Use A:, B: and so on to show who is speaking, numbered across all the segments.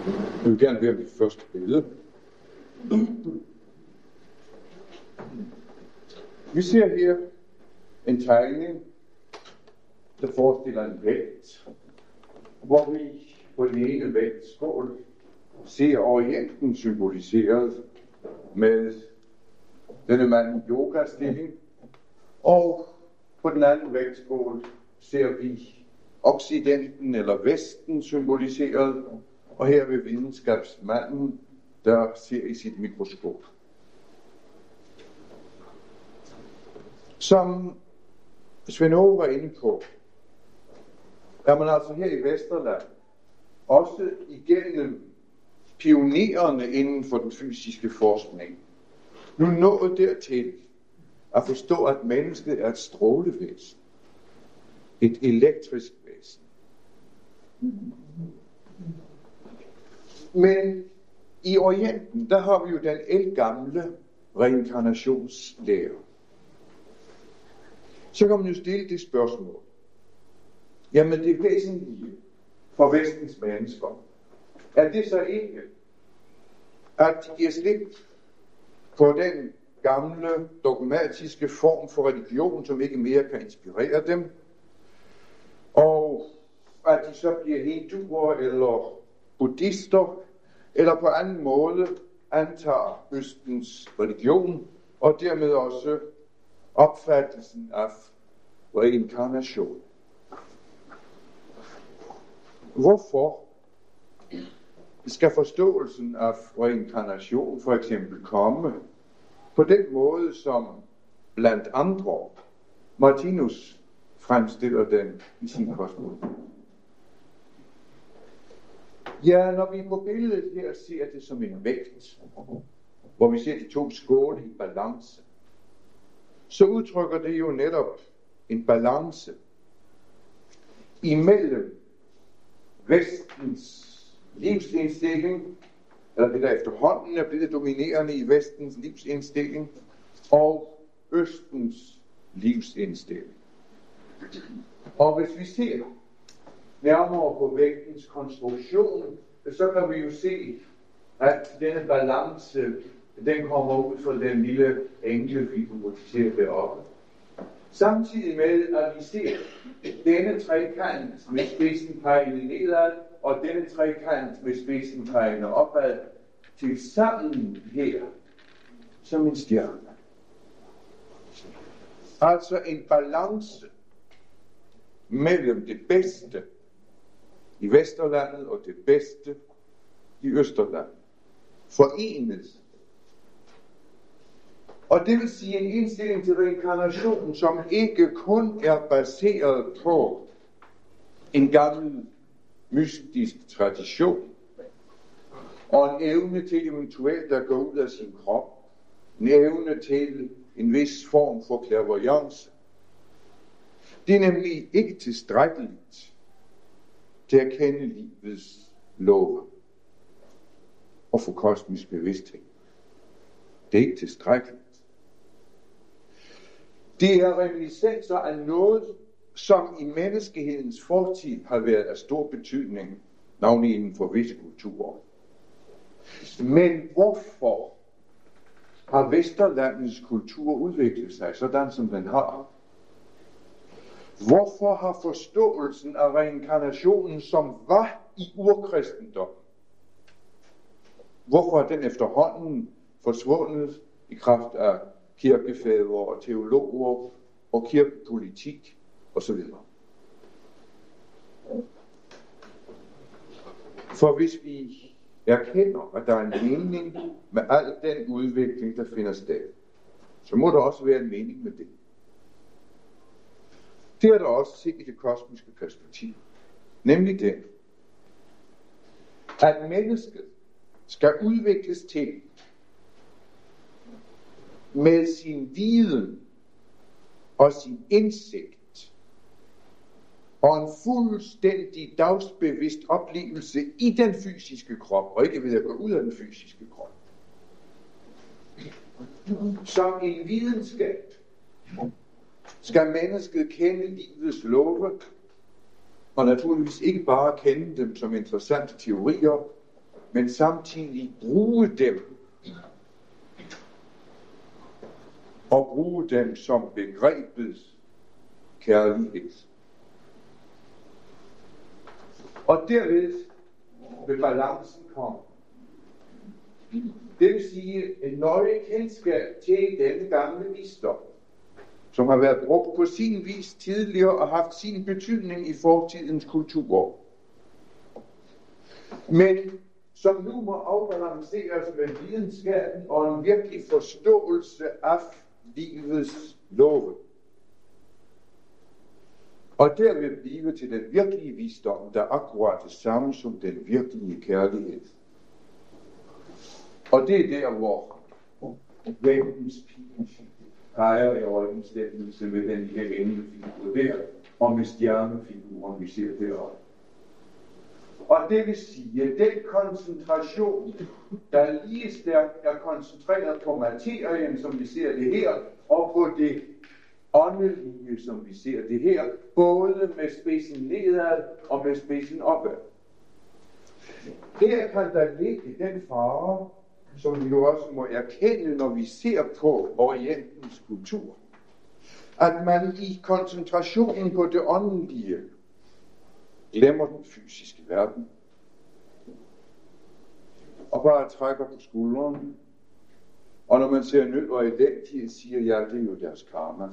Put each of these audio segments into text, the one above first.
A: Jeg vil gerne være mit første billede. Vi ser her en tegning, der forestiller en vægt, hvor vi på den ene vægtskål ser Orienten symboliseret med denne mand i yogastilling, og på den anden vægtskål ser vi Occidenten eller Vesten symboliseret, og her ved videnskabsmanden, der ser i sit mikroskop. Som Svend Aage var inde på, er man altså her i Vesterland også igennem pionererne inden for den fysiske forskning nu nået dertil at forstå, at mennesket er et strålevæsen, et elektrisk væsen. Men i Orienten, der har vi jo den ældgamle reinkarnationslære. Så kan man jo stille det spørgsmål. Jamen det væsentlige for vestens mennesker, er det så ikke, at de giver slip på den gamle dogmatiske form for religion, som ikke mere kan inspirere dem, og at de så bliver hinduer eller buddhister, eller på anden måde antager Østens religion, og dermed også opfattelsen af reinkarnation. Hvorfor skal forståelsen af reinkarnation for eksempel komme på den måde, som blandt andre Martinus fremstiller den i sin kosmologi? Ja, når vi på billedet her ser det som en vægt, hvor vi ser de to skåle i balance, så udtrykker det jo netop en balance imellem Vestens livsindstilling, eller det der efterhånden er blevet dominerende i Vestens livsindstilling, og Østens livsindstilling. Og hvis vi ser nærmere på vægtens konstruktion, så kan vi jo se, at denne balance, den kommer ud fra den lille engle, vi ser deroppe. Samtidig med, at vi ser denne trekant med spidsen pegende nedad, og denne trekant med spidsen pegende opad, til sammen her, som en stjerne. Altså en balance mellem det bedste i Vesterlandet og det bedste i Østerlandet. Forenes. Og det vil sige en indstilling til reinkarnationen, som ikke kun er baseret på en gammel mystisk tradition, og en evne til eventuelt at gå ud af sin krop, en evne til en vis form for clairvoyance. Det er nemlig ikke tilstrækkeligt til at kende livets love og få kosmisk bevidsthed. Det er ikke tilstrækkeligt. Det er reminiscenser af noget, som i menneskehedens fortid har været af stor betydning, navnlig inden for visse kulturer. Men hvorfor har Vesterlandets kultur udviklet sig sådan, som den har? Hvorfor har forståelsen af reinkarnationen, som var i urkristendom, hvorfor er den efterhånden forsvundet i kraft af kirkefædre og teologer og kirkepolitik osv.? For hvis vi erkender, at der er en mening med al den udvikling, der finder sted, så må der også være en mening med det. Det er der også set i det kosmiske perspektiv. Nemlig det, at mennesket skal udvikles til med sin viden og sin indsigt og en fuldstændig dagsbevidst oplevelse i den fysiske krop, og ikke ved at gå ud af den fysiske krop. Som en videnskab skal mennesket kende livets love, og naturligvis ikke bare kende dem som interessante teorier, men samtidig bruge dem. Og bruge dem som begrebet kærlighed. Og derved vil balancen komme. Det vil sige en nøje kendskab til denne gamle visdom, som har været brugt på sin vis tidligere og haft sin betydning i fortidens kultur. Men som nu må afbalanceres med videnskaben og en virkelig forståelse af livets love. Og derved blive til den virkelige visdom, der er akkurat det samme som den virkelige kærlighed. Og det er der, hvor vægtens pil peger i overensstemmelse med den her endefigur der, og med stjernefiguren, vi ser deroppe. Og det vil sige, at den koncentration, der lige stærkt er koncentreret på materien, som vi ser det her, og på det åndelige, som vi ser det her, både med spidsen nedad og med spidsen opad. Her kan der ligge den fare, som vi jo også må erkende, når vi ser på Orientens kultur, at man i koncentrationen på det åndelige glemmer den fysiske verden, og bare trækker på skulderen, og når man ser nød og elendighed, siger jeg, det er jo deres karma.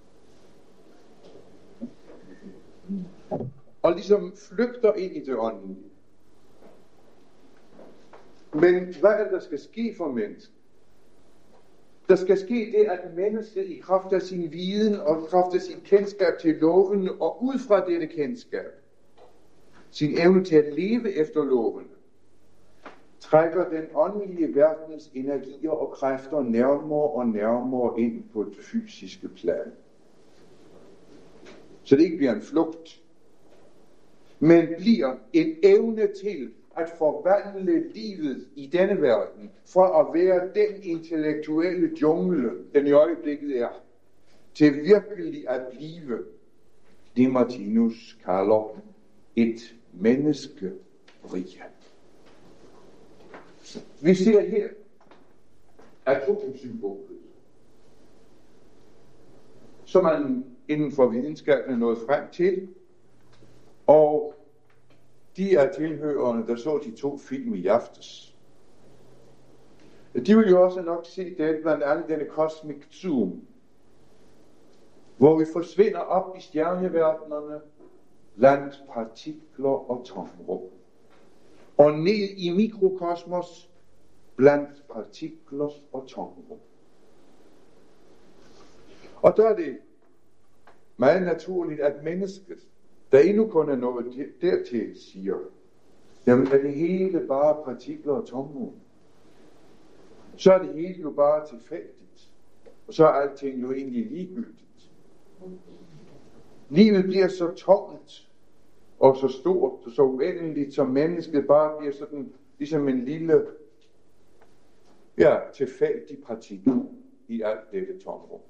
A: Og ligesom flygter ind i det åndelige. Men hvad er det, der skal ske for mennesket? Der skal ske det, at mennesket i kraft af sin viden og i kraft af sin kendskab til loven og ud fra dette kendskab, sin evne til at leve efter loven, trækker den åndelige verdens energier og kræfter nærmere og nærmere ind på det fysiske plan. Så det ikke bliver en flugt, men bliver en evne til at forvandle livet i denne verden fra at være den intellektuelle jungle, den i øjeblikket er, til virkelig at blive det Martinus kalder et menneskerige. Vi ser her atomsymbolet, som man inden for videnskaben er nået frem til, og de er tilhørende, der så de 2 film i aftes. De vil jo også nok se det, blandt andet denne Cosmic Zoom, hvor vi forsvinder op i stjerneverdenerne blandt partikler og tomrum, og ned i mikrokosmos blandt partikler og tomrum. Og der er det meget naturligt, at mennesket, der endnu kun er nået dertil, siger, jamen er det hele bare partikler og tomrum, så er det hele jo bare tilfældigt, og så er alting jo egentlig ligegyldigt. Livet bliver så tomt og så stort og så uendeligt, som mennesket bare bliver sådan, ligesom en lille, tilfældig partikel i alt dette tomrum.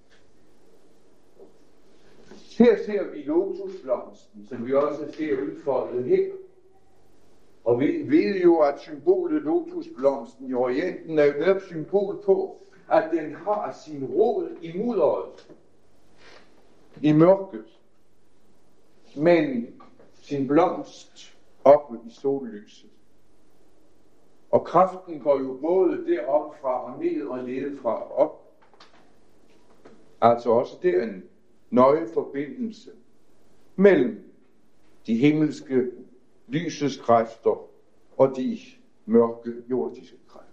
A: Her ser vi lotusblomsten, som vi også ser udfoldet her. Og vi ved jo, at symbolet lotusblomsten i Orienten er jo netop symbol på, at den har sin rod i mudderet, i mørket, men sin blomst oppe i sollyset. Og kraften går jo både derop fra og ned og nedefra og op. Altså også der en nøje forbindelse mellem de himmelske lysets kræfter og de mørke jordiske kræfter.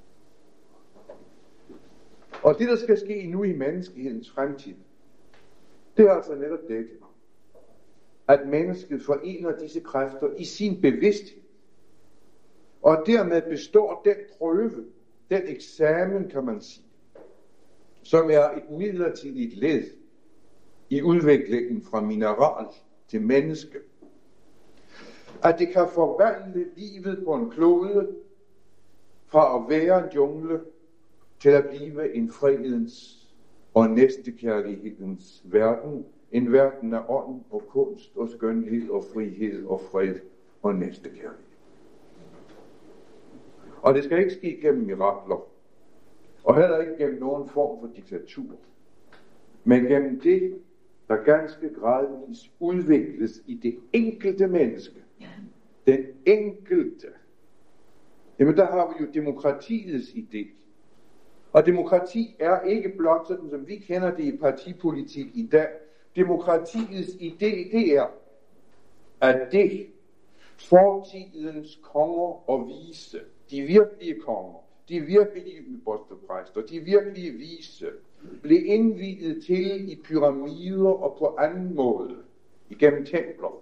A: Og det, der skal ske nu i menneskehedens fremtid, det er altså netop dette, at mennesket forener disse kræfter i sin bevidsthed, og dermed består den prøve, den eksamen, kan man sige, som er et midlertidigt led i udviklingen fra mineral til menneske. At det kan forvandle livet på en klode fra at være en jungle til at blive en fredens og næstekærlighedens verden. En verden af ånd og kunst og skønhed og frihed og fred og næstekærlighed. Og det skal ikke ske gennem mirakler, og heller ikke gennem nogen form for diktatur, men gennem det, der ganske gradvist udvikles i det enkelte menneske. Den enkelte. Jamen der har vi jo demokratiets idé. Og demokrati er ikke blot sådan, som vi kender det i partipolitik i dag. Demokratiets idé, det er, at det fortidens konger og vise, de virkelige konger, de virkelige ypperstepræster, de virkelige vise, blev indviet til i pyramider og på anden måde, igennem templer.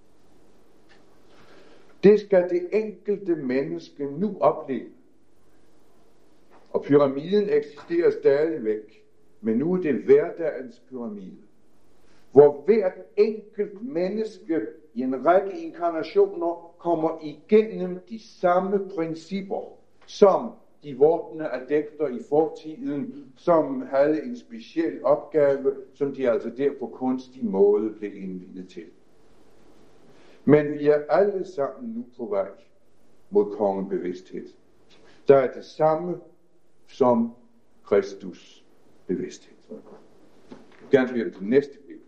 A: Det skal det enkelte menneske nu opleve. Og pyramiden eksisterer stadigvæk, men nu er det hverdagens pyramide, hvor hvert enkelt menneske i en række inkarnationer kommer igennem de samme principper, som de vordende adepter i fortiden, som havde en speciel opgave, som de altså der på kunstig måde blev indviet til. Men vi er alle sammen nu på vej mod kongebevidsthed. Der er det samme som Kristus bevidsthed. Jeg vil gerne blive til næste billede.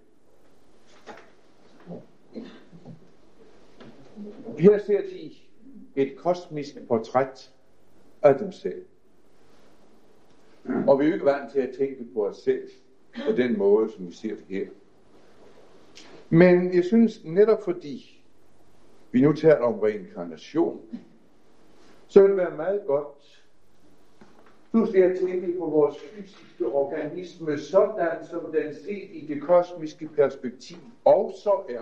A: Her ser de et kosmisk portræt af dem selv. Og vi er jo ikke vant til at tænke på os selv på den måde, som vi ser det her. Men jeg synes netop fordi vi nu taler om reinkarnation, så vil det være meget godt pludselig at tænke på vores fysiske organisme, sådan som den set i det kosmiske perspektiv også er.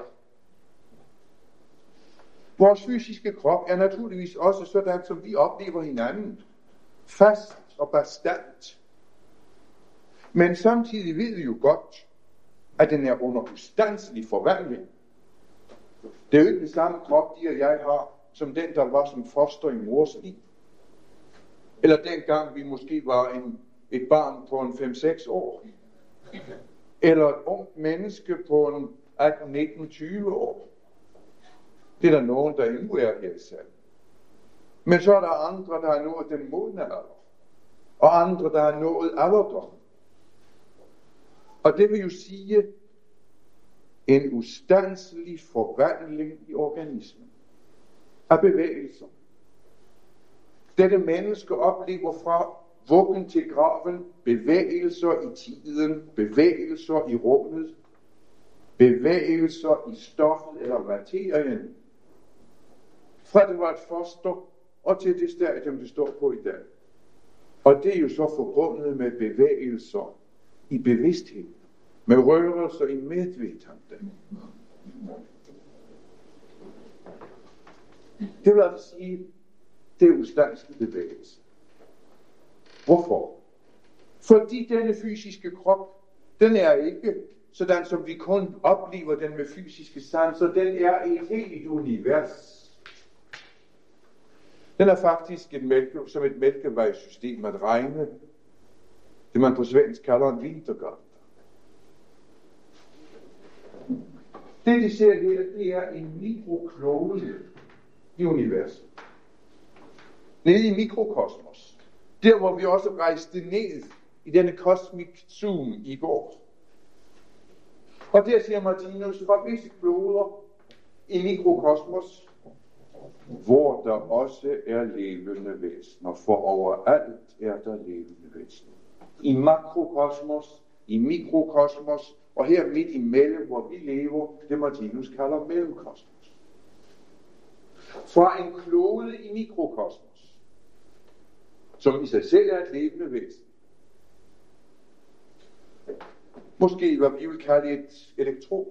A: Vores fysiske krop er naturligvis også sådan, som vi oplever hinanden. Fast og bastant. Men samtidig ved vi jo godt, at den er under ustandelig forvandling. Det er jo ikke den samme krop, de og jeg har, som den, der var som foster i mors liv. Eller dengang vi måske var et barn på en 5-6 år. Eller et ungt menneske på en 18-19-20 år. Det er der nogen, der endnu er her i salen. Men så er der andre, der har nået den modne alder. Og andre, der har nået alderdom. Og det vil jo sige en ustandelig forvandling i organismen. Af bevægelser. Dette menneske oplever fra vuggen til graven bevægelser i tiden, bevægelser i rummet, bevægelser i stoffet eller materien. Fra det var et foster og til det stadium, det står på i dag. Og det er jo så forbundet med bevægelser i bevidsthed, med rørelser i medvetande. Det vil altså sige, det er ustandelig bevægelse. Hvorfor? Fordi denne fysiske krop, den er ikke sådan, som vi kun oplever den med fysiske sanser. Den er et helt univers. Den er faktisk som et mælkevejssystem at regne. Det man på svensk kalder en vintergata. Det de ser her, det er en mikroklode i universet. Nede i mikrokosmos. Der hvor vi også rejste ned i denne cosmic zoom i går. Og der siger Martinus, fra visse kloder i mikrokosmos, hvor der også er levende væsener, for overalt er der levende væsener. I makrokosmos, i mikrokosmos, og her midt imellem, hvor vi lever, det Martinus kalder mellemkosmos. Fra en klode i mikrokosmos, som i sig selv er et levende væsen. Måske hvad vi vil kalde et elektron.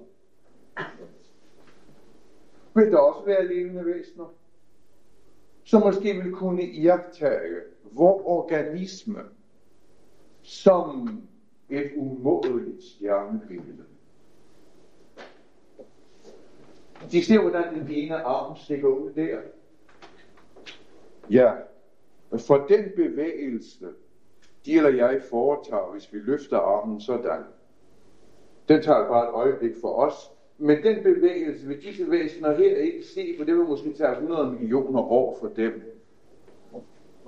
A: Vil der også være levende væsener, som måske vil kunne iagttage vor organisme som et umådeligt stjernebillede. De ser, hvordan den ene arm stikker ud der. Ja, for den bevægelse, de eller jeg foretager, hvis vi løfter armen sådan, den tager bare et øjeblik for os. Men den bevægelse vil disse væsener her ikke se, for det vil måske tage 100 millioner år for dem.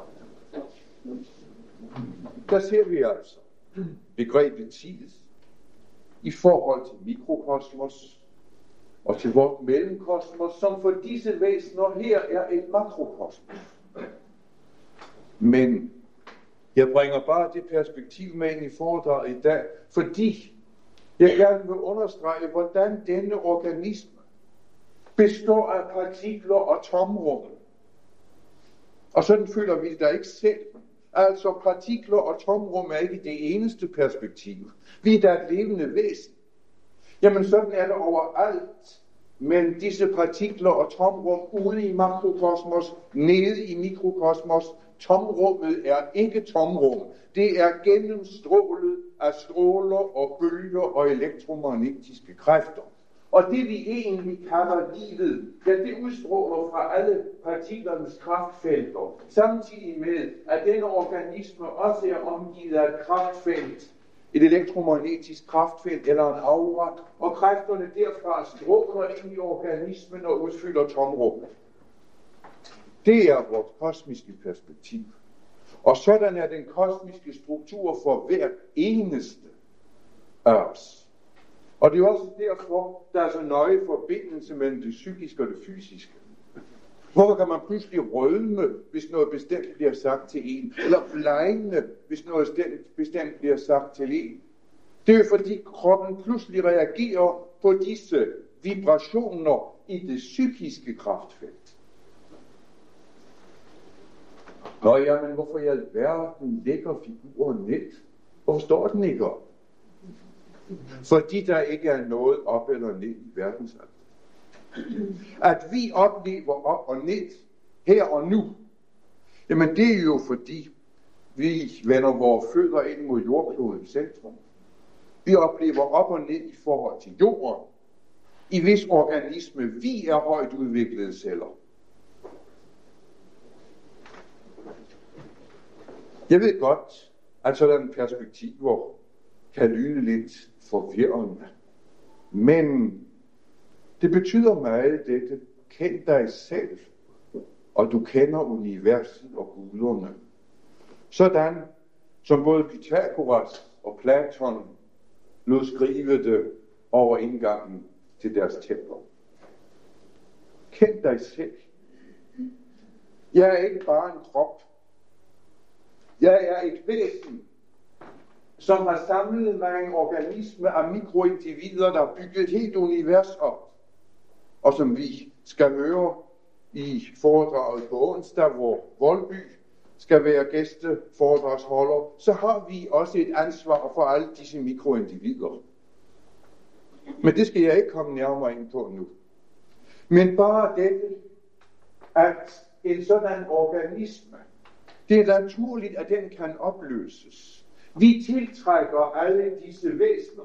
A: Der ser vi altså begrebet tid i forhold til mikrokosmos og til vort mellemkosmos, som for disse væsener her er et makrokosmos. Men jeg bringer bare det perspektiv med ind i foredraget i dag, fordi jeg gerne vil understrege, hvordan denne organisme består af partikler og tomrum. Og sådan føler vi det da ikke selv. Altså partikler og tomrum er ikke det eneste perspektiv. Vi er da et levende væsen. Jamen sådan er det overalt. Men disse partikler og tomrum ude i makrokosmos, nede i mikrokosmos, tomrummet er ikke tomrum. Det er gennemstrålet af stråler og bølger og elektromagnetiske kræfter. Og det vi egentlig kalder livet, ja, det udstråler fra alle partiklernes kraftfelter, samtidig med, at denne organisme også er omgivet af et kraftfelt, et elektromagnetisk kraftfelt eller en aura, og kræfterne derfra stråler ind i organismen og udfylder tomrummet. Det er vores kosmiske perspektiv. Og sådan er den kosmiske struktur for hver eneste af os. Og det er også derfor, der er så nøje forbindelse mellem det psykiske og det fysiske. Hvorfor kan man pludselig rødme, hvis noget bestemt bliver sagt til en? Eller blegne, hvis noget bestemt bliver sagt til en? Det er jo fordi kroppen pludselig reagerer på disse vibrationer i det psykiske kraftfelt. Nå ja, men hvorfor i alverden lægger figuren ned? Hvorfor står den ikke op? Fordi der ikke er noget op eller ned i verdensalder. At vi oplever op og ned, her og nu, jamen det er jo fordi, vi vender vores fødder ind mod jordklodens centrum. Vi oplever op og ned i forhold til jorden, i hvis organisme vi er højt udviklede celler. Jeg ved godt, at sådan perspektiver kan lyde lidt forvirrende. Men det betyder meget dette. Kend dig selv, og du kender universet og guderne. Sådan som både Pythagoras og Platon lod skrive det over indgangen til deres templer. Kend dig selv. Jeg er ikke bare en krop. Jeg er et væsen, som har samlet mig en organisme af mikroindivider, der har bygget et helt univers op, og som vi skal høre i foredraget på onsdag, hvor Voldby skal være gæsteforedragsholder, så har vi også et ansvar for alle disse mikroindivider. Men det skal jeg ikke komme nærmere ind på nu. Men bare dette, at en sådan organisme, det er naturligt, at den kan opløses. Vi tiltrækker alle disse væsener,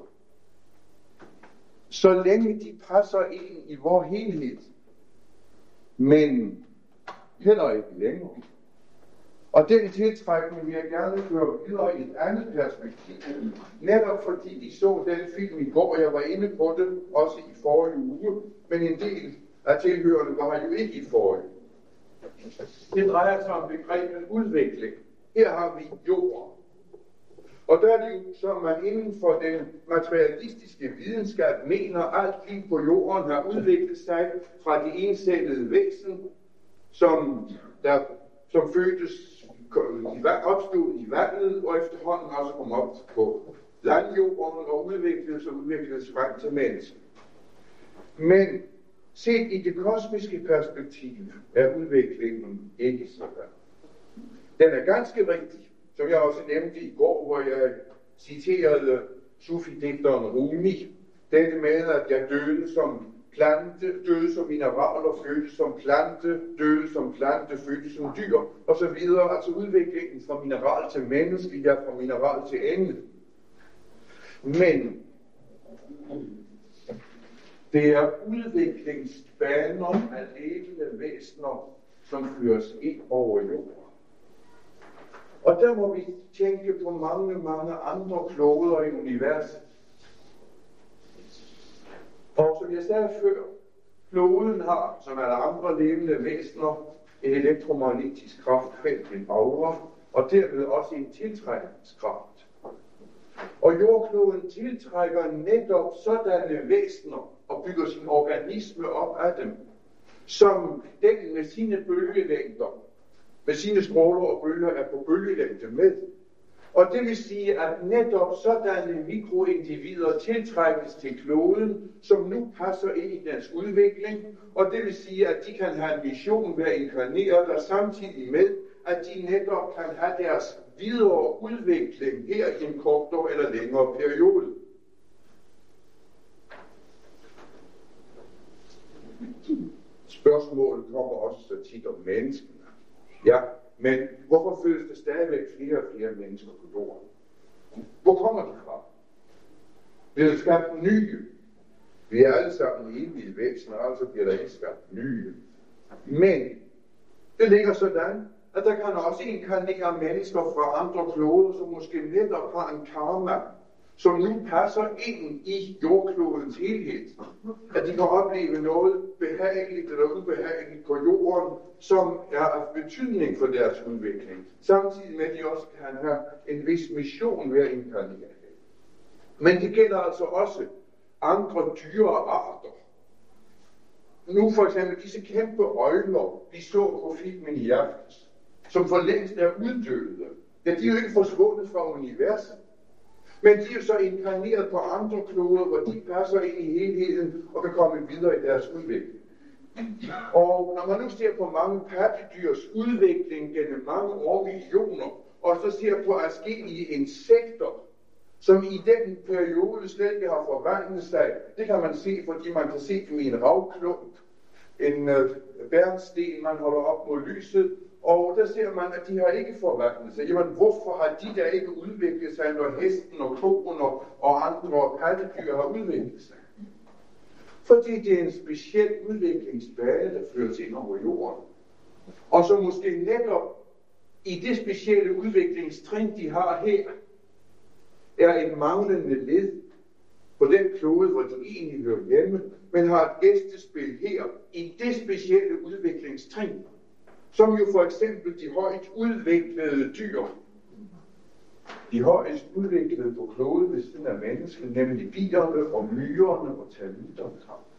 A: så længe de passer ind i vor helhed. Men heller ikke længere. Og den tiltrækning vil jeg gerne føre videre i et andet perspektiv. Netop fordi de så den film i går, jeg var inde på det, også i forrige uge, men en del af tilhørende var jo ikke i forrige. Det drejer sig om begrebet udvikling. Her har vi jorden. Og der er det jo, som man inden for den materialistiske videnskab mener, at alt liv på jorden har udviklet sig fra det ensættede væsen, som fødtes, opstod i vandet, og efterhånden også kom op på landjorden og udvikledes frem til mennesket. Men set i det kosmiske perspektiv er udviklingen ikke sådan. Den er ganske rigtig, som jeg også nævnte i går, hvor jeg citerede Sufi-digteren Rumi. Dette med, at jeg døde som plante, døde som mineraler, fødtes som plante, døde som plante, fødtes som dyr, og så videre. Altså udviklingen fra mineral til menneske, ja, fra mineral til engel. Men det er udviklingsbaner af levende væsener, som føres ind over jorden. Og der må vi tænke på mange andre kloder i universet. Og som jeg sagde før, kloden har, som alle andre levende væsener, et elektromagnetisk kraftfelt, en aura, og dermed også en tiltrækningskraft. Og jordkloden tiltrækker netop sådanne væsener og bygger sin organisme op af dem, som den med sine bølgelængder, med sine stråler og bølger er på bølgelængde med. Og det vil sige, at netop sådanne mikroindivider tiltrækkes til kloden, som nu passer ind i deres udvikling, og det vil sige, at de kan have en mission ved at inkarnere der samtidig med, at de netop kan have deres videre udvikling her i en kortere eller længere periode. Spørgsmålet kommer også så tit om menneskene. Ja, men hvorfor føles der stadigvæk flere og flere mennesker på jorden? Hvor kommer de fra? Bliver der skabt nye? Vi er alle sammen evige væsener, altså bliver der ikke skabt nye. Men det ligger sådan, at der kan også inkarnere mennesker fra andre kloder, som måske netop har en karma, som nu passer ind i jordklodens helhed. At de kan opleve noget behageligt eller ubehageligt på jorden, som er af betydning for deres udvikling. Samtidig med, at de også kan have en vis mission ved at inkarnere. Men det gælder altså også andre dyrearter. Nu for eksempel disse kæmpe øjler, vi så på filmen i aftes, som for længst er uddøde. Ja, de er jo ikke forsvundet fra universet. Men de er jo så inkarneret på andre kloder, hvor de passer ind i helheden og kan komme videre i deres udvikling. Og når man nu ser på mange pattedyrs udvikling gennem mange år, millioner, og så ser på adskillige insekter, som i den periode slet ikke har forvandlet sig, det kan man se, fordi man kan se dem i en ravklump, en bærnsten, man holder op mod lyset, og der ser man, at de har ikke forvandlet sig. Jamen, hvorfor har de der ikke udviklet sig, når hesten og koen og andre pattedyr har udviklet sig? Fordi det er en speciel udviklingsbane, der føres ind over jorden. Og så måske netop i det specielle udviklingstrin, de har her, er et manglende led på den klode, hvor de egentlig hører hjemme, men har et gæstespil her i det specielle udviklingstrin, som jo for eksempel de højt udviklede dyr, de højst udviklede på kloden ved siden af mennesket, nemlig bierne og myrerne og termiterne.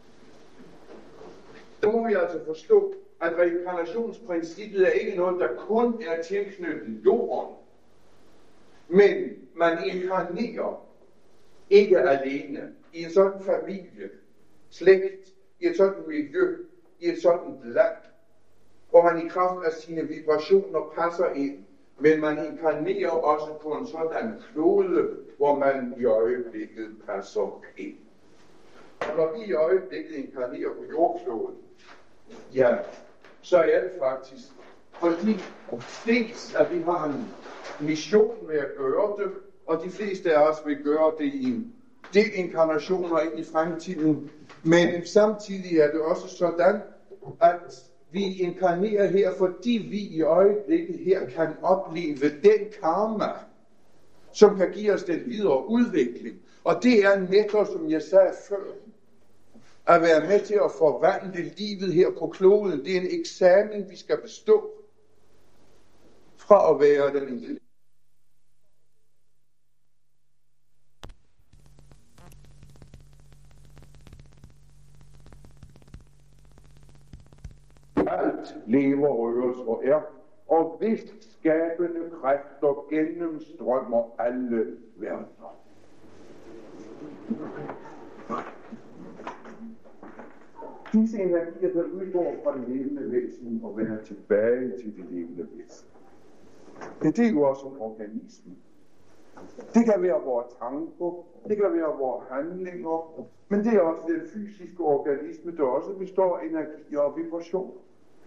A: Der må vi altså forstå, at reinkarnationsprincippet er ikke noget, der kun er tilknyttet jorden, men man inkarnerer ikke alene i en sådan familie, slægt, i et sådan miljø, i et sådan land, hvor man i kraft af sine vibrationer passer ind, men man inkarnerer også på en sådan klode, hvor man i øjeblikket passer ind. Og når vi i øjeblikket inkarnerer på jordkloden, ja, så er det faktisk, fordi dels at vi har en mission med at gøre det, og de fleste af os vil gøre det i en del inkarnationer ind i fremtiden, men samtidig er det også sådan, at vi inkarnerer her, fordi vi i øjeblikket her kan opleve den karma, som kan give os den videre udvikling. Og det er netop, som jeg sagde før, at være med til at forvandle livet her på kloden. Det er en eksamen, vi skal bestå fra at være den intelligente. Alt lever, røres og er, og vist skabende kræfter gennemstrømmer alle verdener. Disse energier, der udgår fra det levende væsen og vender tilbage til det levende væsen. Men det er jo også en organisme. Det kan være vores tanker, det kan være vores handlinger, men det er også den fysiske organisme, der også består af energier og vibrationer.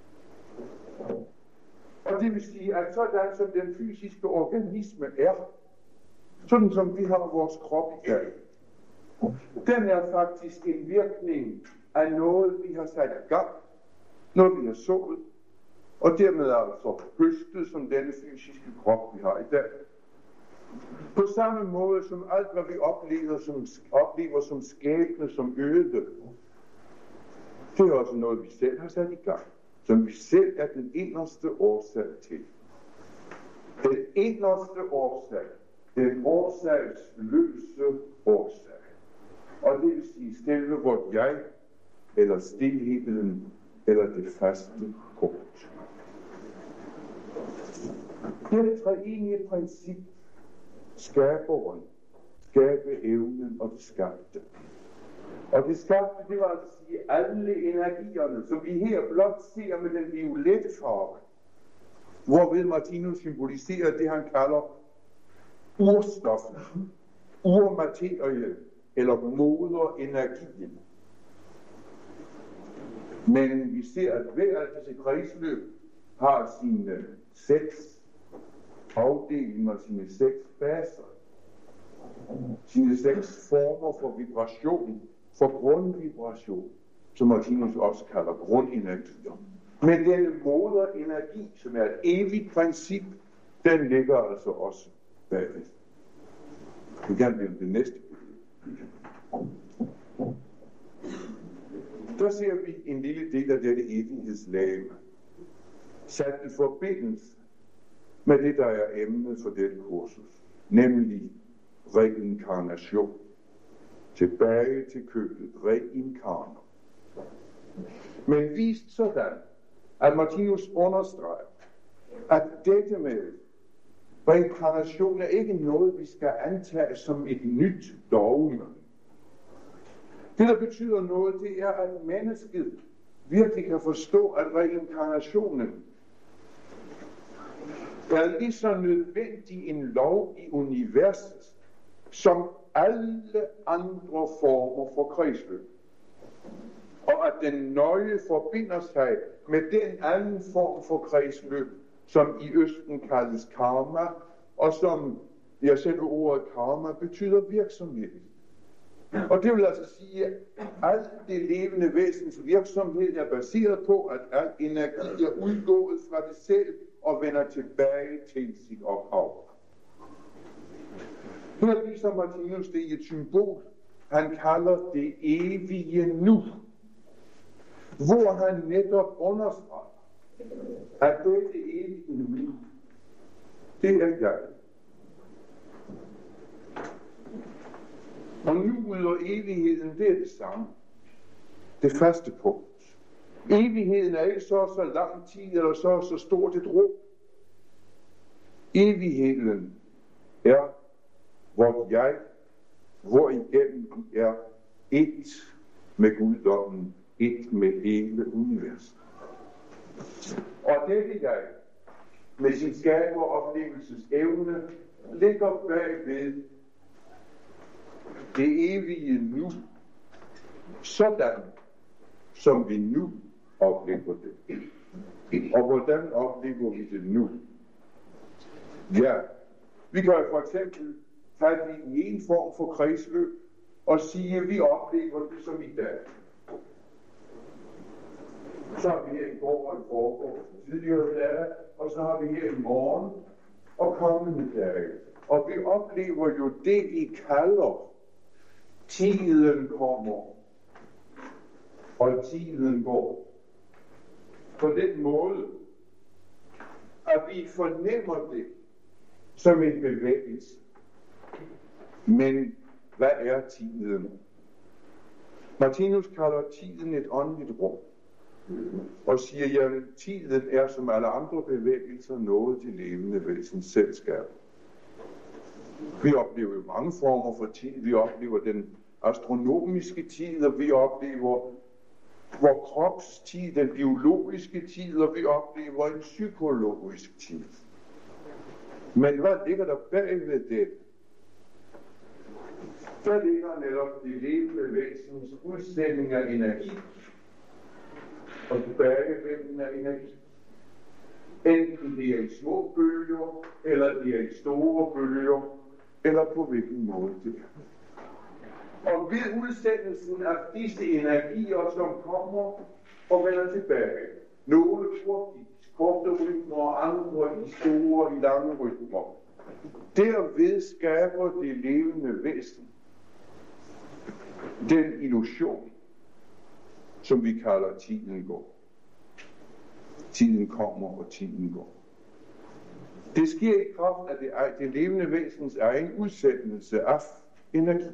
A: Og det vil sige, at sådan som den fysiske organisme er, sådan som vi har vores krop i dag, den er faktisk en virkning af noget, vi har sat i gang, noget vi har sået, og dermed altså høstet som denne fysiske krop, vi har i dag. På samme måde som alt, hvad vi oplever som skæbne, som øde, det er også noget, vi selv har sat i gang, som vi selv er den inderste årsag til. Den inderste årsag, den årsagsløse årsag. Og det vil sige selve vort jeg, eller stilheden, eller det faste punkt. Det treenige princip skaberen, skabeevnen og det skabte. Og det skabte, det var at sige alle energierne, som vi her blot ser med den violette farve, hvorved Martinus symboliserer det, han kalder urstoffet, urmaterie eller moderenergien. Men vi ser, at hver af disse kredsløb har sine 6 afdelinger, sine 6 baser, sine 6 former for vibration, for grundvibration, som Martinus også kalder grundenergier. Men denne moderenergi, som er et evigt princip, den ligger altså også bagved. Vi kan blive det næste. Der ser vi en lille del af dette evighedslagme, sat i forbindelse med det, der er emnet for dette kursus, nemlig reinkarnation. Tilbage til kødet, reinkarner. Men vist sådan, at Martinus understreger, at dette med reinkarnation er ikke noget, vi skal antage som et nyt dogme. Det, der betyder noget, det er, at mennesket virkelig kan forstå, at reinkarnationen er lige så nødvendig en lov i universet, som alle andre former for kredsløb. Og at den nøje forbinder sig med den anden form for kredsløb, som i Østen kaldes karma, og som, jeg selv ordet karma, betyder virksomhed. Og det vil altså sige, at alt det levende væsens virksomhed er baseret på, at al energi er udgået fra det selv og vender tilbage til sit ophav. Her viser Martinus det i et symbol, han kalder det evige nu, hvor han netop understreger, at dette evige nu, det er jeg. Og nu ud og evigheden, det er det samme. Det faste punkt. Evigheden er ikke så lang tid, eller så stort et rum. Evigheden er, hvor jeg, hvor igennem vi er ét med guddommen, ét med hele universet. Og dette jeg, med sin skaberoplevelsesevne, ligger bagved det evige nu, sådan som vi nu oplever det. Og hvordan oplever vi det nu? Ja, vi kan for eksempel tage det i en form for kredsløb og sige, at vi oplever det som i dag. Så har vi her i går og i forgår, tidligere dage, og så har vi her i morgen og kommende dage. Og vi oplever jo det, vi kalder tiden kommer, og tiden går. På den måde, at vi fornemmer det som en bevægelse. Men hvad er tiden? Martinus kalder tiden et åndeligt rum, og siger, at tiden er som alle andre bevægelser noget til levende væsens selskab. Vi oplever jo mange former for tid. Vi oplever den astronomiske tid, og vi oplever vor kropstid, den biologiske tid, og vi oplever en psykologisk tid. Men hvad ligger der bagved det? Der ligger netop det levende væsens udsending af energi og tilbagevenden af energi. Enten det er i små bølger, eller det er i store bølger, eller på hvilken måde det er. Og ved udsendelsen af disse energier, som kommer og vender tilbage, nogle hurtigt, korte rytmer og andre i store, i lange rytmer, derved skaber det levende væsen den illusion, som vi kalder tiden går. Tiden kommer, og tiden går. Det sker i kraft af det levende væsens egen udsendelse af energi.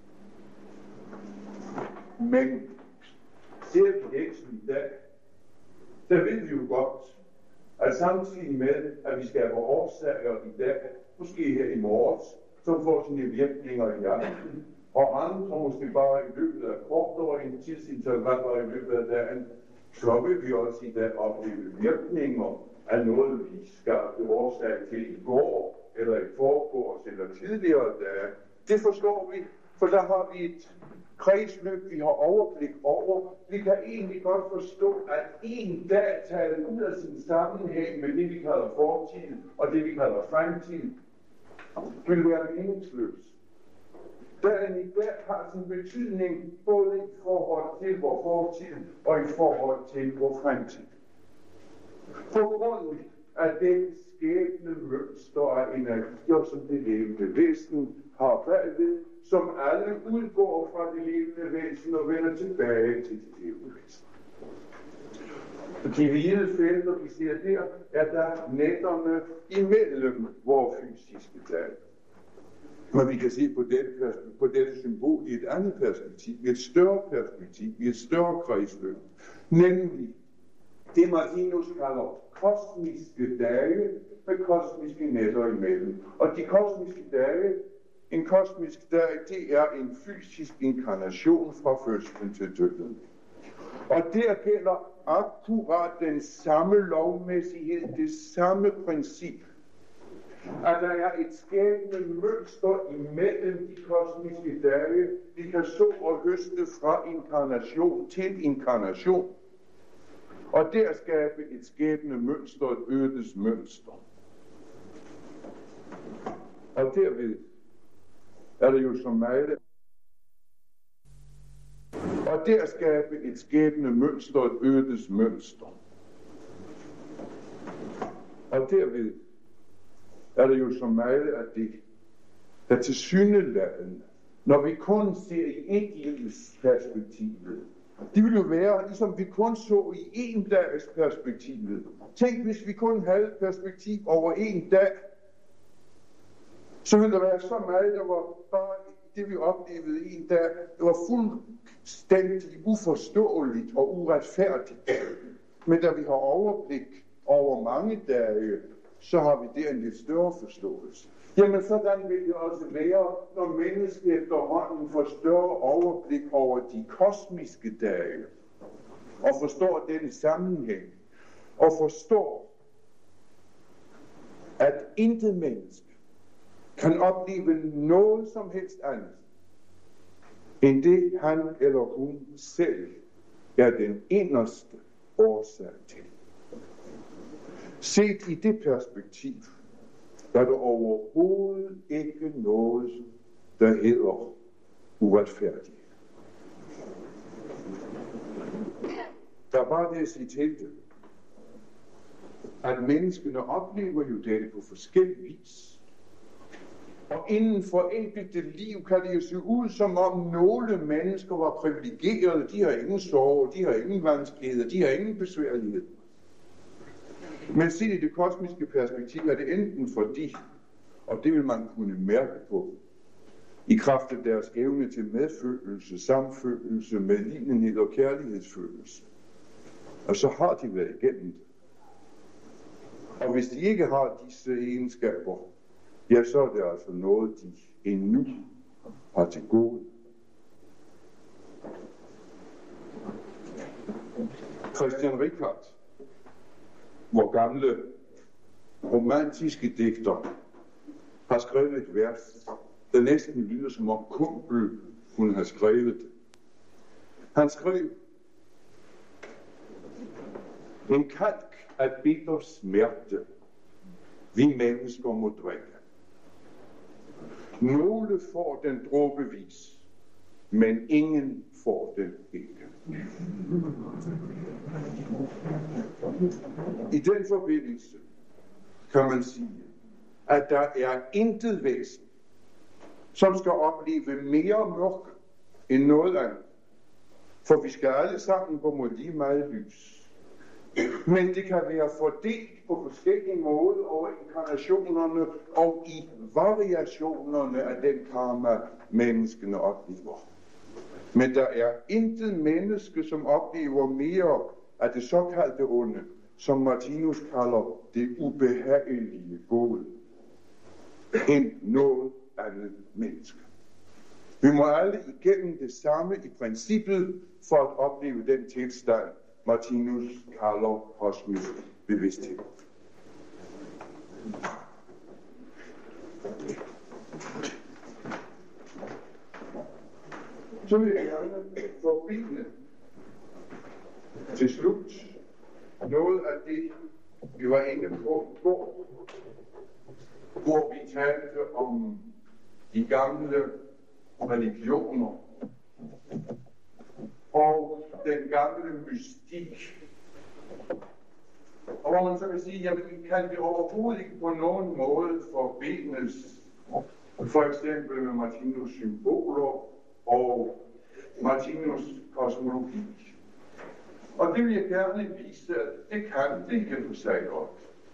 A: Men ser vi teksten i dag, der ved vi jo godt, at samtidig med, at vi skaber årsager i dag, måske her i morges, som får sine virkninger i aften, og andre måske bare i løbet af kortere en tidsintervaller i løbet af dagen, så vil vi også i dag opleve virkninger af noget, vi skabte årsag til i går, eller i forgårs, eller tidligere dage. Det forstår vi, for der har vi et kredsløb, vi har overblik over. Vi kan egentlig godt forstå, at en dag taget ud af sin sammenhæng med det, vi kalder fortid, og det, vi kalder fremtid, vil være meningsløs. Dagen i dag har sin betydning både i forhold til vor fortid og i forhold til vor fremtid. På grund af den skæbne mønster af energier, som det levende væsen har bagved, som alle udgår fra det levende væsen og vender tilbage til det levende væsen. De hvide felter, vi ser der, er der netterne imellem vores fysiske dag. Men vi kan se på dette symbol i et andet perspektiv, et større perspektiv, i et større kredsløb, nemlig det Martinus kalder kosmiske dage med kosmiske netter imellem. Og de kosmiske dage, en kosmisk dag, det er en fysisk inkarnation fra fødslen til døden. Og der gælder akkurat den samme lovmæssighed, det samme princip, at der er et skabende mønster imellem de kosmiske dage, vi kan så og høste fra inkarnation til inkarnation. Og der skabe et skæbne mønster, et ødes mønster. Og derved er det jo så meget. Og der skabe et skæbne mønster, et ødes mønster. Og derved er det jo så meget af det, der tilsyneladende, når vi kun ser i et livs perspektivet, det vil jo være, ligesom vi kun så i en dags perspektivet. Tænk, hvis vi kun havde perspektiv over en dag, så ville der være så meget, der var bare det, vi oplevede en dag, det var fuldstændig uforståeligt og uretfærdigt. Men da vi har overblik over mange dage, så har vi der en lidt større forståelse. Jamen sådan vil det også være, når mennesket efterhånden får større overblik over de kosmiske dage, og forstår denne sammenhæng, og forstår, at intet menneske kan opleve noget som helst andet, end det han eller hun selv er den inderste årsag til. Set i det perspektiv, er der overhovedet ikke noget, der hedder uretfærdighed. Der er bare det at sige til det, at menneskene oplever jo dette på forskellig vis. Og inden for enkelte liv kan det jo se ud, som om nogle mennesker var privilegerede. De har ingen sorg, de har ingen vanskeligheder, de har ingen besværlighed. Men set i det kosmiske perspektiv er det enten fordi, og det vil man kunne mærke på, i kraft af deres evne til medfølelse, samfølelse, medlidenhed og kærlighedsfølelse. Og så har de været igennem det. Og hvis de ikke har disse egenskaber, ja, så er det altså noget, de endnu har til gode. Christian Richardt, vor gamle romantiske digter, har skrevet et vers, der næsten lyder som om Kumpel kunne have skrevet det. Han skrev: en kalk af bitter smerte, vi mennesker må drikke. Nogle får den dråbevis, men ingen får den ikke. I den forbindelse kan man sige, at der er intet væsen, som skal opleve mere mørke end noget andet. For vi skal alle sammen gå mod lige meget lys. Men det kan være fordelt på forskellige måder over inkarnationerne og i variationerne af den karma, menneskene oplever. Men der er intet menneske, som oplever mere af det såkaldte onde, som Martinus kalder det ubehagelige gode, end noget andet menneske. Vi må alle igennem det samme i princippet for at opleve den tilstand, Martinus kalder kosmisk bevidsthed. Så vil jeg gerne forbinde til slut noget af det, vi var inde på, hvor vi talte om de gamle religioner og den gamle mystik. Og hvor man så kan sige, jamen kan det overhovedet ikke på nogen måde forbindes, for eksempel med Martinus symboler og Martinus kosmologi. Og det vil jeg gerne vise, at det kan det i for sig godt.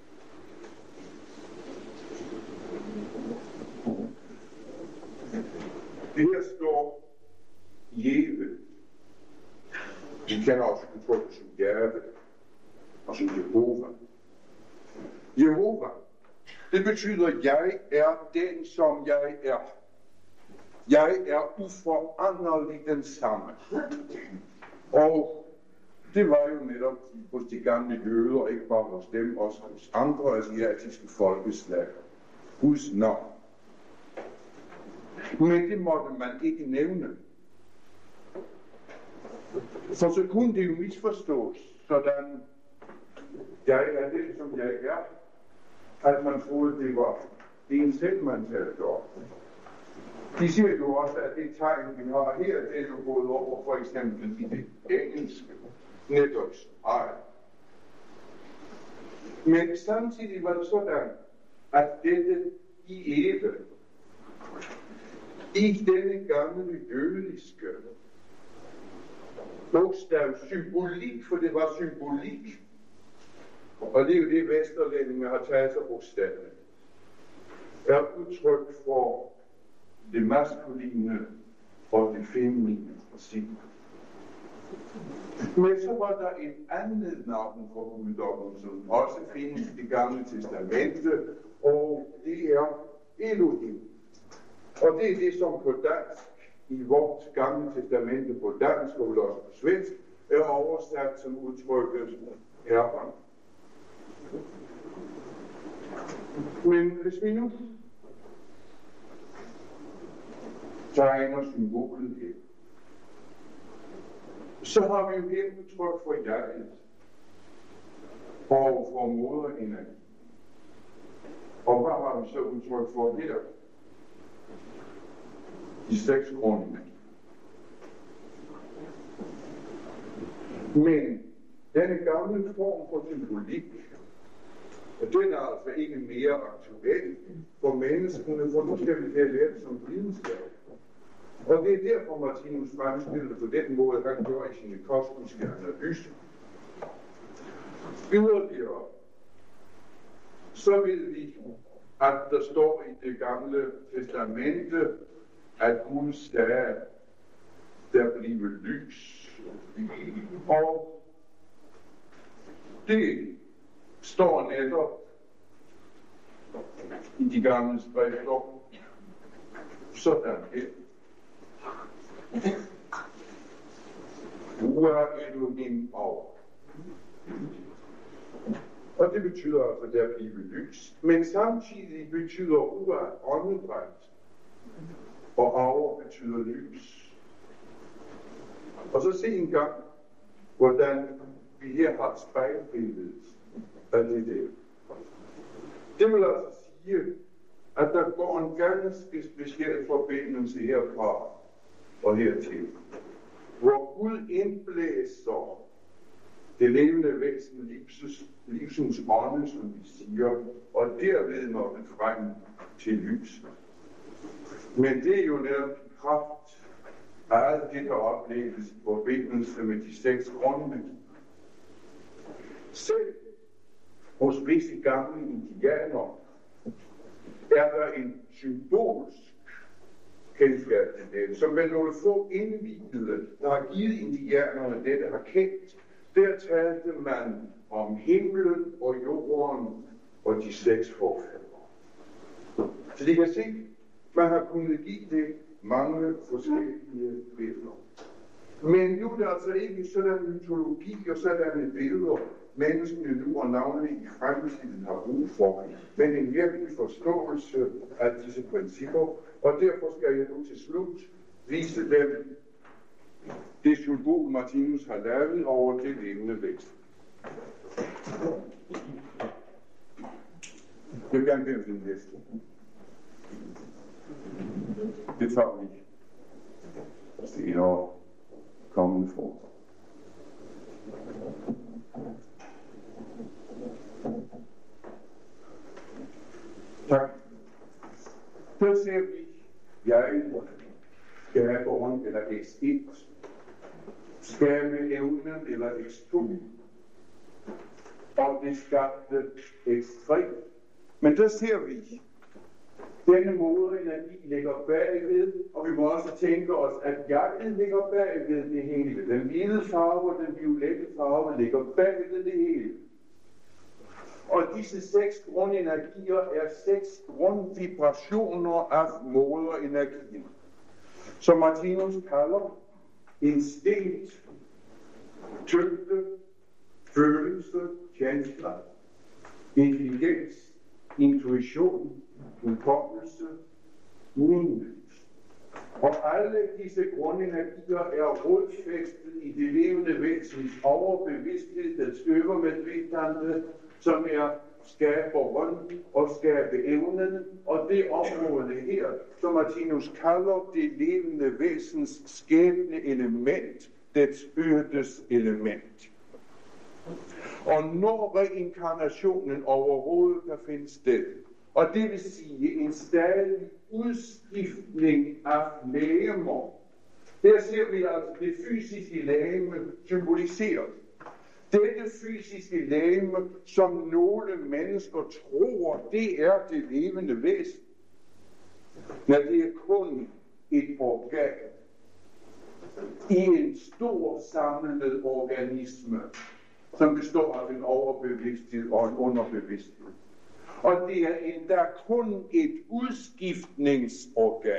A: Det her står Jeve. Vi kender også udtrykket som Jave og som Jehova. Jehova, det betyder, jeg er den, som jeg er. Jeg er uforanderlig den samme. Og det var jo netop hos de gamle jøder, ikke bare hos dem, også hos andre asiatiske folkeslag. Guds navn. Men det måtte man ikke nævne. For så kunne det jo misforstås, sådan jeg er det, som jeg er, at man troede, det var en selv, man talte om. De siger jo også, at det tegn, vi har her, det er jo gået over for eksempel i det engelske, netop ej. Men samtidig var det sådan, at dette i Eve, i denne gamle jødiske bogstav symbolik, for det var symbolik, og det er jo det, vesterlændinge har taget sig bogstavet, er udtryk for det maskuline og det feminine princip. Men så var der en anden navn for guddommen, som også findes i det gamle testamente, og det er Elohim. Og det er det, som på dansk, i vores gamle testamente på dansk og også på svensk, er oversat som udtrykket Herren. Men hvis vi nu tegner symbolet her, så har vi jo her udtryk for hjertet og for moderhinanden. Og hvad har vi så udtryk for her? De 6 grunde. Men denne gamle form for symbolik, den er altså ikke mere aktuel for menneskene, for nu skal vi have lært som videnskab. Og det er derfor, Martinus fremstiller på den måde, han gør i sine kosmiske analyser. Yderligere, så ved vi, at der står i det gamle testamente, at Gud sagde, der bliver lys. Og det står netop i de gamle skrifter sådan her. Du er Elohim og. Og det betyder altså, at der bliver lys. Men samtidig betyder ordet åndedræt. Og arver betyder lys. Og så se en gang, hvordan vi her har et spejlbillede af det der. Det vil altså sige, at der går en ganske speciel forbindelse herfra og hertil, hvor Gud indblæser det levende væsen, livsens ånde, som vi siger, og derved når det frem til lyset. Men det er jo netop kraft af alt det, der opleves i forbindelse med de 6 grunde. Selv hos visse gamle indianere er der en symbolsk kendskab til det, som vel nogle få indvidede, der har givet indianerne dette, har kendt. Der talte man om himlen og jorden og de 6 forfædre. Så de kan se, man har kunnet give det mange forskellige billeder. Men nu er det altså ikke sådan mytologi og sådan billeder, menneskene nu og navnlig i fremtiden har brug for, men en virkelig forståelse af disse principper, og derfor skal jeg nu til slut vise dem det symbol, Martinus har lavet over det levende væsen. Jeg vil gerne bede den næste. Det tager vi senere kommende for. Tak. Der ser vi, jeg skaberen eller X1, skabe evnen eller X2, og det skabte X3. Men der ser vi, denne moderenergi ligger bagved, og vi må også tænke os, at hjertet ligger bagved det hele. Den hvide farve og den violette farve ligger bagved det hele. Og disse 6 grundenergier er 6 grundvibrationer af moderenergien, som Martinus kalder instinkt, tyngde, følelse, kænsler, intelligens, intuition, hukommelse, minne. Og alle disse grundenergier er rodfæstet i det levende væsens overbevidsthed, dets øvermedvetande, som er skaberen og skabeevnen, og det område her, som Martinus kalder det levende væsens skæbne element, dets ødes element. Og når reinkarnationen overhovedet kan finde sted, og det vil sige en stadig udskiftning af legemer, der ser vi altså det fysiske legeme symboliseret. Dette fysiske legeme, som nogle mennesker tror, det er det levende væsen. Men det er kun et organ i en stor samlet organisme, som består af en overbevidsthed og en underbevidsthed. Og det er endda kun et udskiftningsorgan.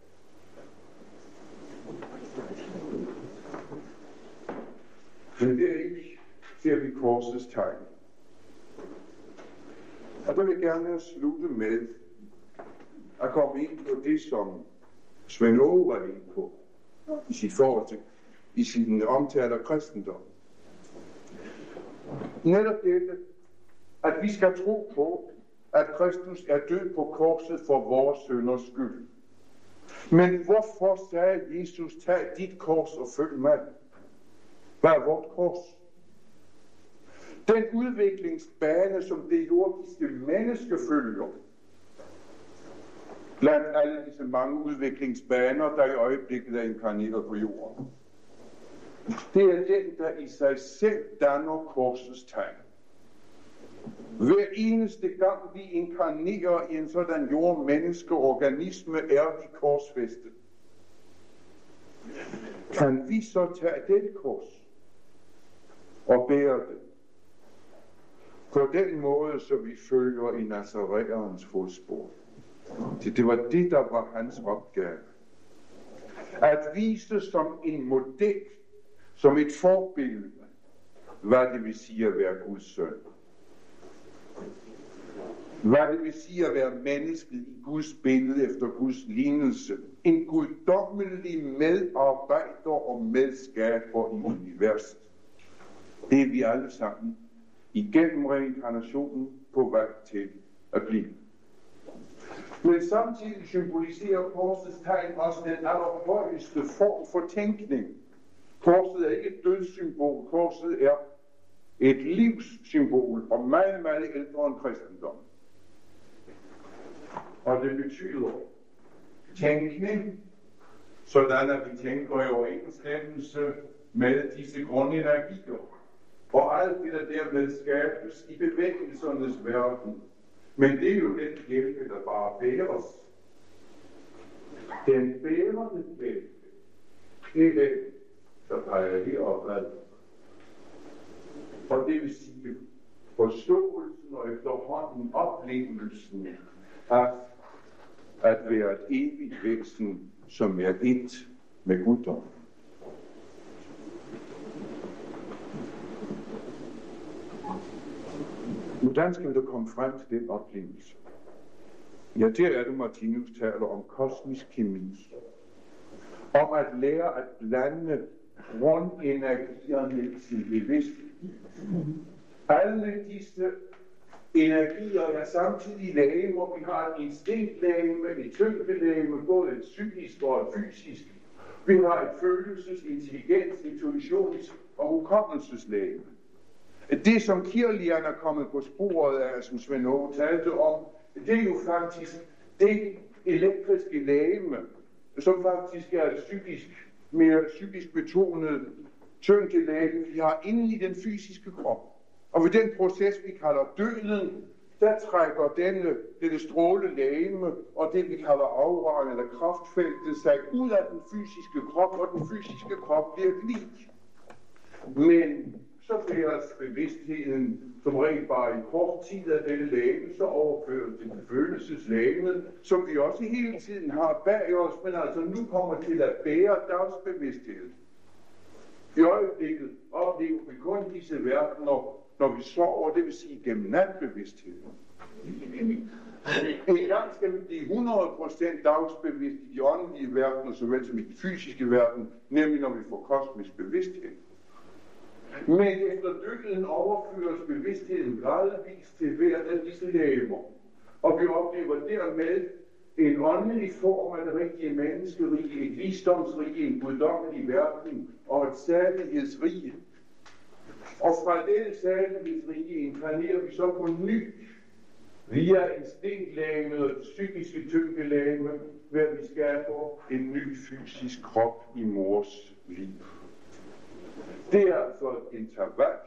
A: Men deri ser vi korsets tegn. Og der vil jeg gerne slutte med at komme ind på det, som Svend Aage var inde på i sit forhold til, i sin omtale af kristendom. Netop dette, at vi skal tro på, at Kristus er død på korset for vores synders skyld. Men hvorfor sagde Jesus, tag dit kors og følg mig? Hvad er vort kors? Den udviklingsbane, som det jordiske menneske følger, blandt alle disse mange udviklingsbaner, der i øjeblikket er inkarneret på jorden. Det er den, der i sig selv danner korsets tegn. Hver eneste gang vi inkarnerer i en sådan jordmenneskeorganisme, er vi korsfæstet. Kan vi så tage dette kors og bære det på den måde, så vi følger i Nazareerens fodspor? Det var det, der var hans opgave. At vise som en model, som et forbillede, hvad det vil sige at være Guds søn. Hvad det vil sige at være mennesket i Guds billede efter Guds lignelse. En guddommelig medarbejder og medskaber i universet. Det er vi alle sammen igennem reinkarnationen på vej til at blive. Men samtidig symboliserer korsets tegn også den allerhøjeste form for tænkning. Korset er ikke et dødssymbol, korset er et livssymbol og meget, meget ældre end kristendom. Og det betyder tænkning, sådan at vi tænker i overensstemmelse med disse grundenergier. og alt det, der dermed skabes i bevægelsernes verden. Men det er jo den bjælke, der bare bæres. Den bærende bjælke, det er den, der peger heropad. Og det vil sige forståelsen og efterhånden oplevelsen af at være et evigt væsen, som er et med Gud. Hvordan skal du komme frem til den oplevelse? Ja, der er det, Martinus taler om kosmisk kemi. Om at lære at blande grundenergierne i sin bevidsthed. Alle disse energier er samtidig legemer. Vi har et instinktlegeme, et tyngdelegeme, både et psykisk og et fysisk. Vi har et følelses-, intelligens-, intuitions- og hukommelseslegeme. Det, som Kirlian er kommet på sporet af, som Svend Aage talte om, det er jo faktisk det elektriske legeme, som faktisk er et mere psykisk betonet tyngdelegeme, vi har inde i den fysiske krop. Og ved den proces, vi kalder døden, der trækker dette strålelegeme og det, vi kalder auraen eller kraftfeltet, sig ud af den fysiske krop, og den fysiske krop bliver lig. Men så bæres bevidstheden som regel bare i kort tid af denne legeme, så overføres til følelseslegeme, som vi også hele tiden har bag os, men altså nu kommer til at bære dagsbevidstheden. I øjeblikket oplever vi kun disse verdener, når vi sover, det vil sige gennem natbevidstheden. En gang skal vi blive 100% dagsbevidst i de åndelige verdener, såvel som i den fysiske verden, nemlig når vi får kosmisk bevidsthed. Men efter døden overføres bevidstheden gradvist til hver af disse legemer, og vi oplever dermed en åndelig form af det rigtige menneskerige, et visdomsrige, en guddommelig verden og et særlighedsrige. Og fra dette særlighedsrige inkarnerer vi så på ny via instinktlægemet og det psykiske tyngdelægeme, hvor vi skaber en ny fysisk krop i mors liv. Det er altså et interval,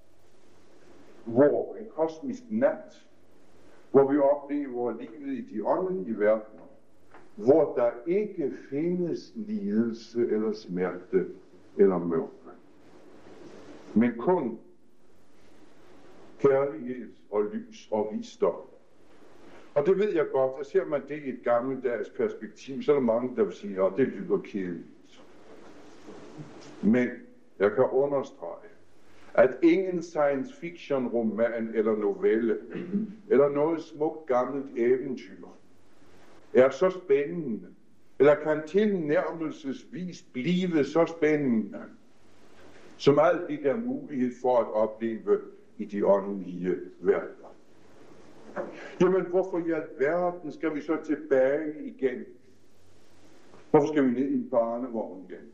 A: hvor en kosmisk nat, hvor vi oplever livet i de åndelige verdener, hvor der ikke findes lidelse eller smerte eller mørke, men kun kærlighed og lys og visdom. Og det ved jeg godt, at ser man det i et gammeldags perspektiv, så er der mange, der vil sige, at det lyder kedeligt. Men jeg kan understrege, at ingen science fiction roman eller novelle, eller noget smukt gammelt eventyr, er så spændende, eller kan tilnærmelsesvis blive så spændende, som alt det der mulighed for at opleve i de åndelige verdener. Jamen, hvorfor i alverden skal vi så tilbage igen? Hvorfor skal vi ned i en barnevogn igen?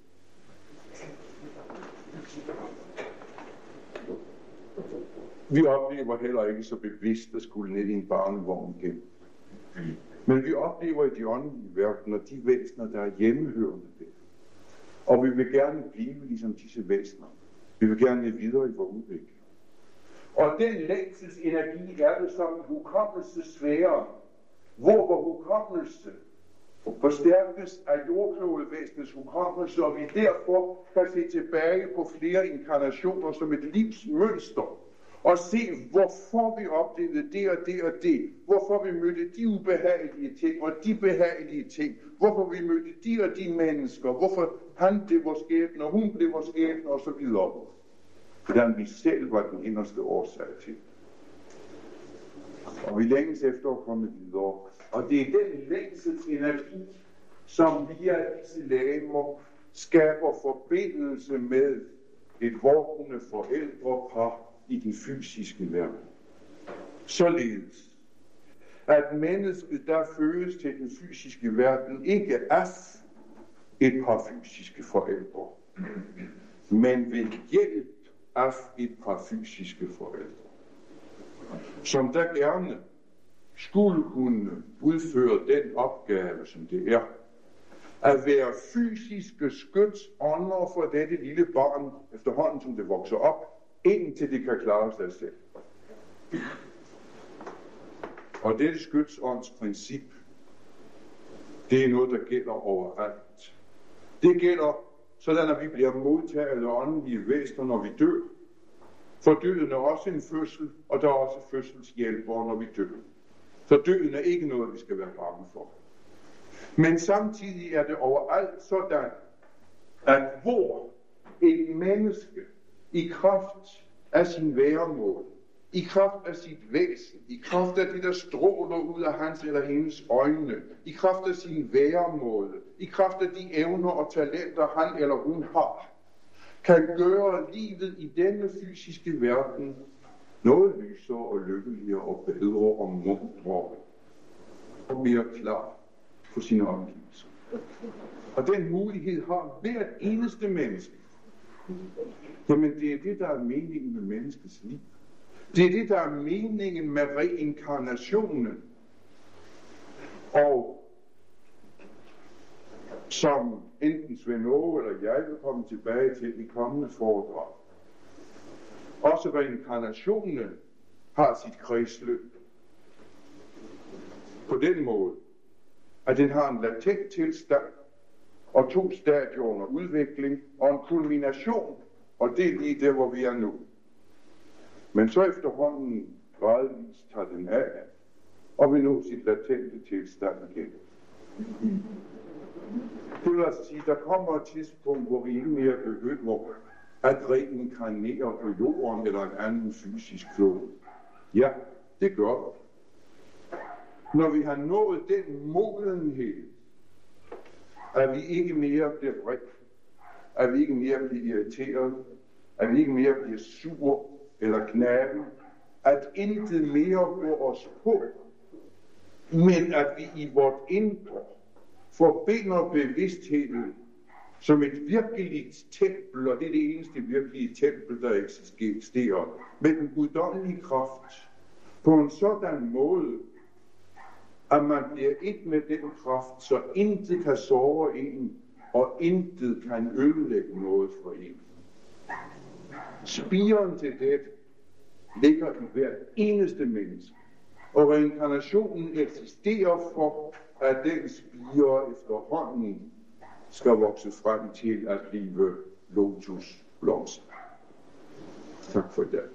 A: Vi oplever heller ikke så bevidst at skulle ned i en barnevogn igen. Men vi oplever i de åndelige verdener de væsener, der er hjemmehørende der. Og vi vil gerne blive ligesom disse væsener. Vi vil gerne videre i vores udvikling. Og den længselsenergi er det som hukommelsessfære, hvor hukommelse forstærkes af jordklodevæsenets hukommelse, og vi derfor kan se tilbage på flere inkarnationer som et livsmønster, og se, hvorfor vi oplevede det og det og det, hvorfor vi mødte de ubehagelige ting og de behagelige ting, hvorfor vi mødte de og de mennesker, hvorfor han blev vores skæbne, og hun blev vores skæbne, og så videre. Hvordan vi selv var den inderste årsag til. Og vi længes efter at komme videre. Og det er den længselsenergi, som via disse legemer skaber forbindelse med et vågne forældrepar i den fysiske verden. Således, at mennesket, der fødes til den fysiske verden, ikke er et par fysiske forældre, men ved hjælp af et par fysiske forældre, som der gerne skulle kunne udføre den opgave, som det er, at være fysiske skytsånder for dette lille barn, efterhånden som det vokser op, indtil de kan klare sig selv. Og dette skytsånds princip, det er noget, der gælder overalt. Det gælder sådan, at vi bliver modtaget af åndelige væsener, når vi dør. For døden er også en fødsel, og der er også fødselshjælpere, når vi dør. Så døden er ikke noget, vi skal være bange for. Men samtidig er det overalt sådan, at hvor et menneske i kraft af sin væremåde, i kraft af sit væsen, i kraft af det, der stråler ud af hans eller hendes øjne, i kraft af sin væremåde, i kraft af de evner og talenter, han eller hun har, kan gøre livet i denne fysiske verden noget lysere og lykkeligere og bedre og muntrere og mere klar på sine omgivelser. Og den mulighed har hvert eneste menneske. Jamen det er det, der er meningen med menneskets liv. Det er det, der er meningen med reinkarnationen. Og som enten Svend Åge eller jeg vil komme tilbage til i kommende foredrag. Også reinkarnationen har sit kredsløb. På den måde, at den har en latent tilstand og 2 stadier under udvikling og en kulmination, og det er lige der, hvor vi er nu. Men så efterhånden gradvist tager den af, og vil nå sit latente tilstand igen. Det vil altså sige, der kommer et tidspunkt, hvor vi ikke mere behøver at reinkarnere på jorden eller en anden fysisk klode. Ja, det gør det. Når vi har nået den modenhed, at vi ikke mere bliver vred, at vi ikke mere bliver irriteret, at vi ikke mere bliver sur eller knaben, at intet mere går os på, men at vi i vort indre forbinder bevidstheden som et virkeligt tempel, og det er det eneste virkelige tempel, der eksisterer, med den guddommelige kraft, på en sådan måde, at man bliver et med den kraft, så intet kan såre en, og intet kan ødelægge noget for en. Spiren til det ligger i hvert eneste menneske, og reinkarnationen eksisterer for, at den spire efterhånden skal vokse frem til at blive lotusblomster. Tak for det.